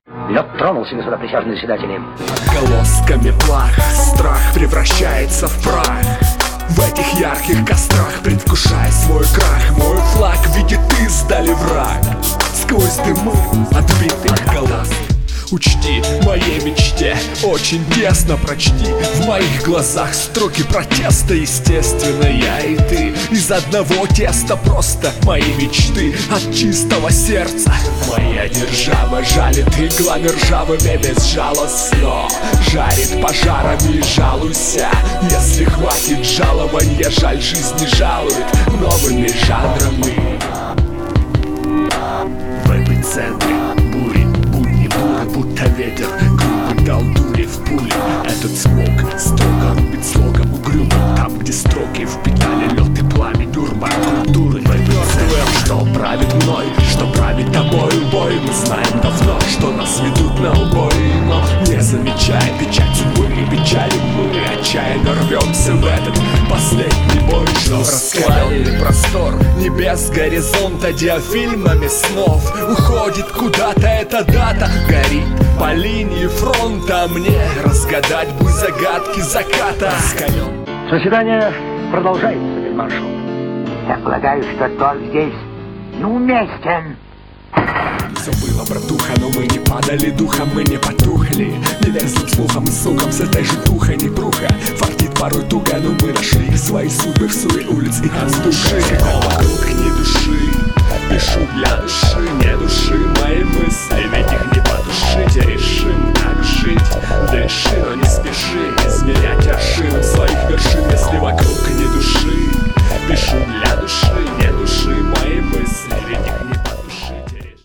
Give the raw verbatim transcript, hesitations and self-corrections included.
Лед тронулся, господа присяжные заседатели. Отголосками плах страх превращается в прах. В этих ярких кострах предвкушая свой крах, мой флаг видит издали враг. Сквозь дымы отбитых голов учти, в моей мечте очень тесно прочти. В моих глазах строки протеста, естественно, я и ты из одного теста, просто мои мечты от чистого сердца. Моя держава жалит иглами ржавыми безжалостно, жарит пожарами, жалуйся. Если хватит жалования, жаль, жизнь не жалует новыми жанрами. В эпицентре бури, будни буры, будто ветер грубый дал дури в пули. Этот смог строго рубит слогом угрюмым, там, где строки впитали лед и пламя дурман культуры. В эпицентре, что правит мной, что правит тобою бой. Мы знаем давно, что нас ведут на убой, но не замечая печать судьбы и печали, мы отчаянно рвемся в этот последний бой. Что раскаленный простор небес горизонта диафильмами снов уходит куда-то эта дата, горит по линии фронта. Мне разгадать бы загадки заката. Раскален. Заседание продолжается, фельдмаршал. Я полагаю, что тон здесь неуместен. Все было, братуха, но мы не падали духом, мы не потухли. Не верзлым слухом и суком с этой же тухой не пруха. Фартит порой туго, но мы нашли свои судьбы в суе улиц и от души. Когда вокруг ни души, пишу для души, не души.